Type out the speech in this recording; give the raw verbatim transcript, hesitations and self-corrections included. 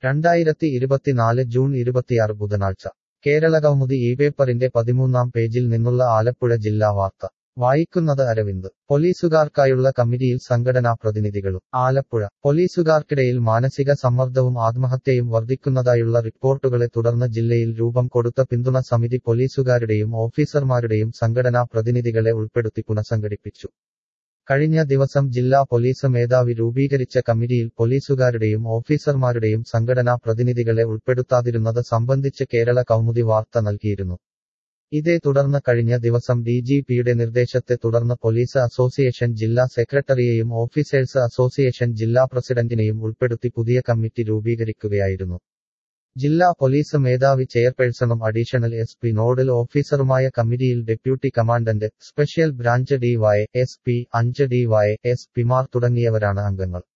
രണ്ടായിരത്തി ഇരുപത്തിനാല് ജൂൺ ഇരുപത്തിയാറ് ബുധനാഴ്ച കേരളകൗമുദി ഈ പേപ്പറിന്റെ പതിമൂന്നാം പേജിൽ നിന്നുള്ള ആലപ്പുഴ ജില്ലാ വാർത്ത വായിക്കുന്നത് അരവിന്ദ് പോലീസുകാർക്കായുള്ള കമ്മിറ്റിയിൽ സംഘടനാ പ്രതിനിധികളും ആലപ്പുഴ പോലീസുകാർക്കിടയിൽ മാനസിക സമ്മർദ്ദവും ആത്മഹത്യയും വർദ്ധിക്കുന്നതായുള്ള റിപ്പോർട്ടുകളെ തുടർന്ന് ജില്ലയിൽ രൂപം കൊടുത്ത പിന്തുണ സമിതി പോലീസുകാരുടെയും ഓഫീസർമാരുടെയും സംഘടനാ പ്രതിനിധികളെ ഉൾപ്പെടുത്തി പുനഃസംഘടിപ്പിച്ചു കഴിഞ്ഞ ദിവസം ജില്ലാ പോലീസ് മേധാവി രൂപീകരിച്ച കമ്മിറ്റിയിൽ പോലീസുകാരുടെയും ഓഫീസർമാരുടെയും സംഘടനാ പ്രതിനിധികളെ ഉൾപ്പെടുത്താതിരുന്നത് സംബന്ധിച്ച് കേരള കൗമുദി വാർത്ത നൽകിയിരുന്നു ഇതേ തുടർന്ന് കഴിഞ്ഞ ദിവസം ഡിജിപിയുടെ നിർദ്ദേശത്തെ തുടർന്ന് പോലീസ് അസോസിയേഷൻ ജില്ലാ സെക്രട്ടറിയെയും ഓഫീസേഴ്സ് അസോസിയേഷൻ ജില്ലാ പ്രസിഡന്റിനെയും ഉൾപ്പെടുത്തി പുതിയ കമ്മിറ്റി രൂപീകരിക്കുകയായിരുന്നു ജില്ലാ പോലീസ് മേധാവി ചെയർപേഴ്സണും അഡീഷണൽ എസ് പി നോഡൽ ഓഫീസറുമായ കമ്മിറ്റിയിൽ deputy commandant special branch D Y S P അഞ്ച് ഡി വൈ എസ് പിമാർ തുടങ്ങിയവരാണ് അംഗങ്ങൾ